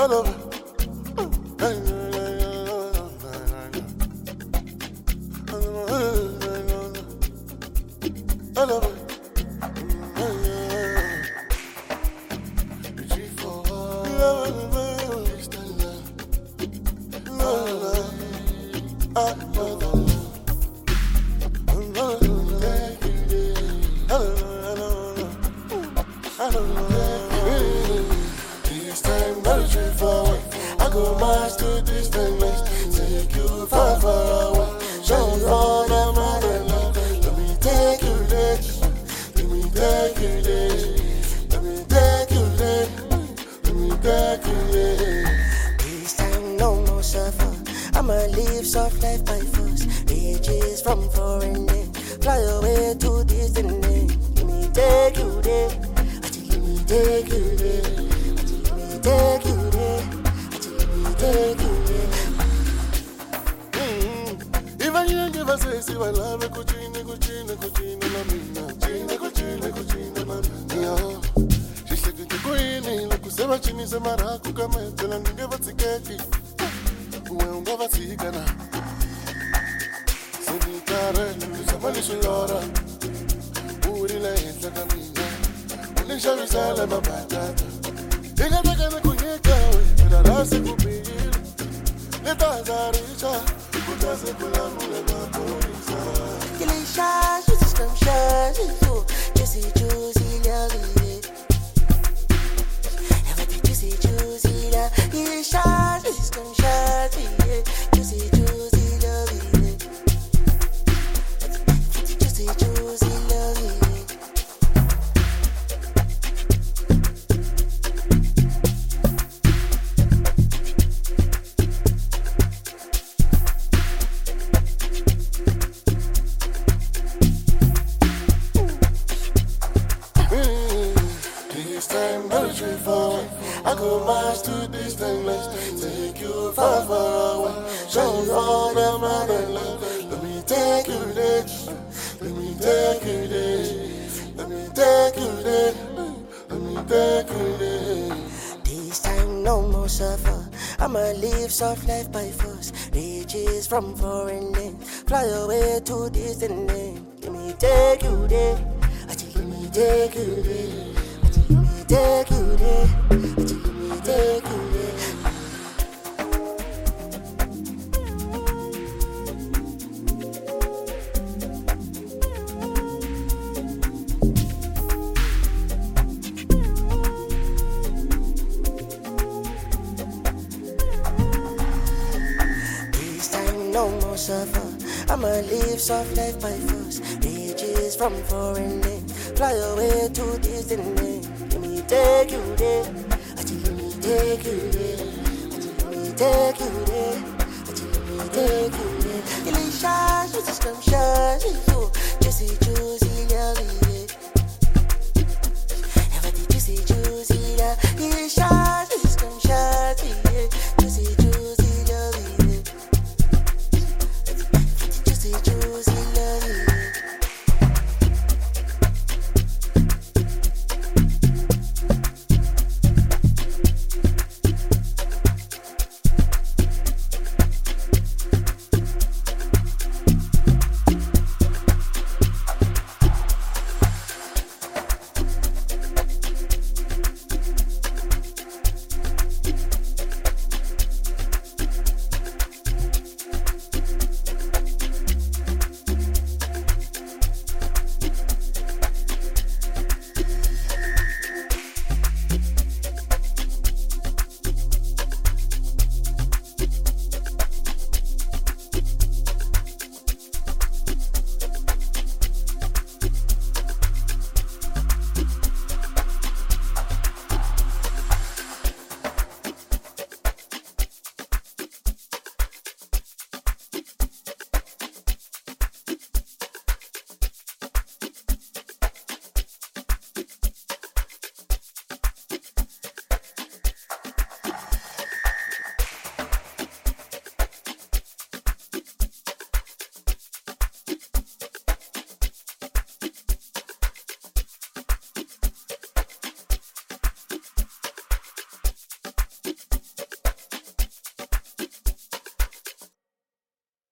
From foreign lands, fly away to distant lands. Let me take you there. Let me take you there. Let me take you there. Let me take you there. Suffer. I'ma live soft life by force. Riches from foreign lands, fly away to distant lands. Let me take you there. Let me take you there. Let me take you there. Let me take you there. Il est chargé, c'est comme chargé. Je sais, love you.